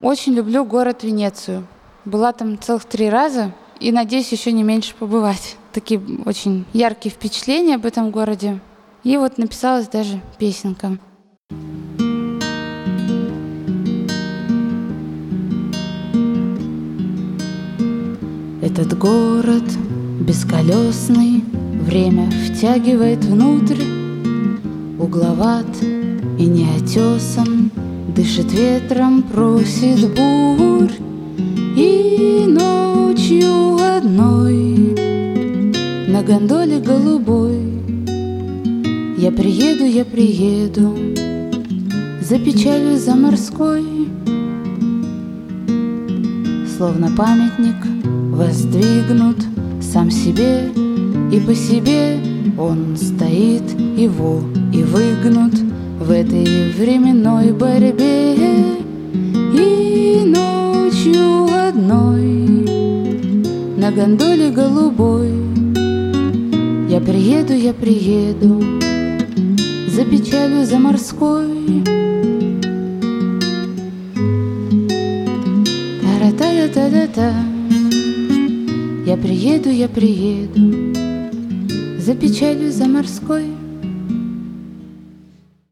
Очень люблю город Венецию. Была там целых 3 раза и надеюсь еще не меньше побывать. Такие очень яркие впечатления об этом городе. И вот написалась даже песенка. Этот город бесколесный время втягивает внутрь, угловат и неотесан, дышит ветром, просит бурь. И ночью одной на гондоле голубой я приеду за печалью, за морской. Словно памятник воздвигнут сам себе, и по себе он стоит его и выгнут в этой временной борьбе. И ночью одной на гондоле голубой я приеду за печалью, за морской. Та-ра-та-та-та-та. Я приеду за печалью, за морской.